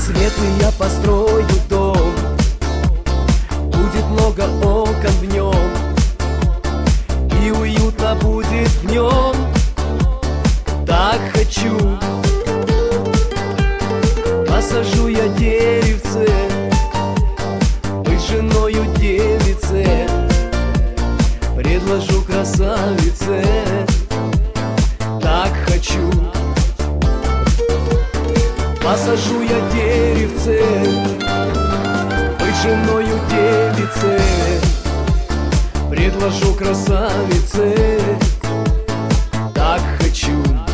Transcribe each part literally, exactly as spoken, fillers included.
Светлый я построю дом, будет много окон в нем, и уютно будет в нем. Так хочу. Посажу я деревце, быть женою девице, предложу красавице. Так хочу. Посажу я деревце, быть женою девице, предложу красавице. Так хочу.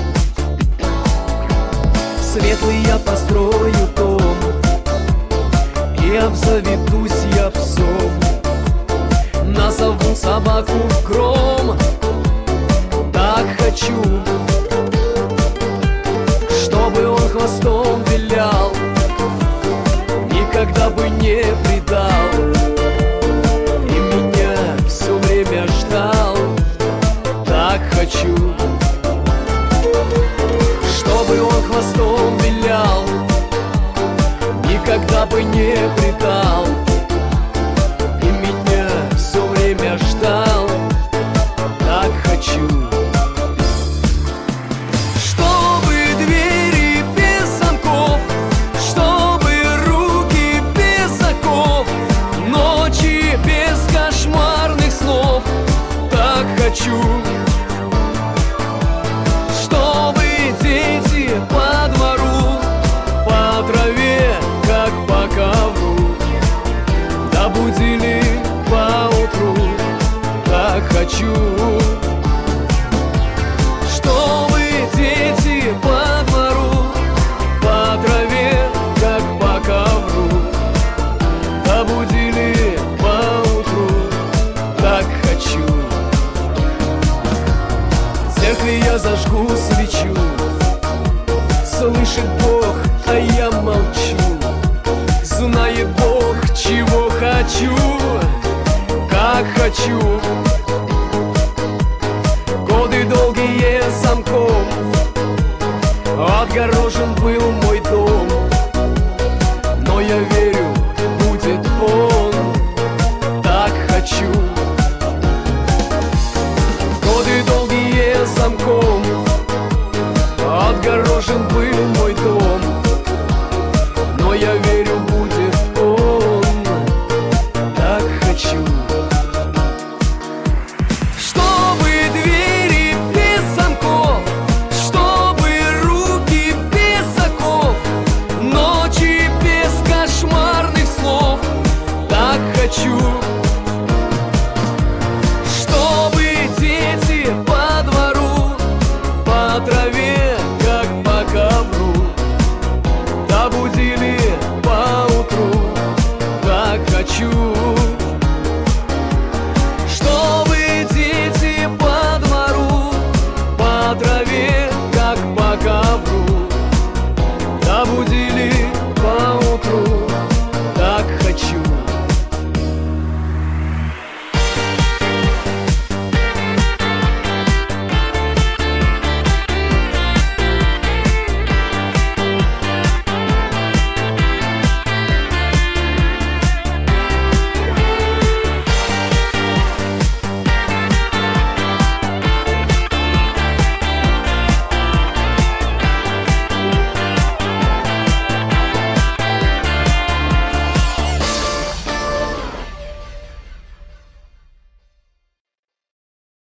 Светлый я построю дом, и обзаведусь я псом, назову собаку Гром. Так хочу, чтобы он хвостом вилял, никогда бы не предал, и меня все время ждал. Так хочу, чтобы он хвостом вилял, никогда бы не предал, и меня все время ждал. Так хочу. Чтобы двери без замков, чтобы руки без оков, ночи без кошмарных снов. Так хочу. По двору, по траве, как по ковру, да будили поутру. Так хочу. Чтобы дети по двору, по траве, как по ковру, да будили поутру. Так хочу. Всех ли я зажгу свечу, слышит Бог, а я молчу. Знает Бог, чего хочу, как хочу. Годы долгие замком отгорожен был мой дом, но я верю, будет он. Так хочу. Годы долгие замком отгорожен был мой дом, но я верю, будет он. Так хочу. Чтобы двери без замков, чтобы руки без оков, ночи без кошмарных снов. Так хочу. Чтобы дети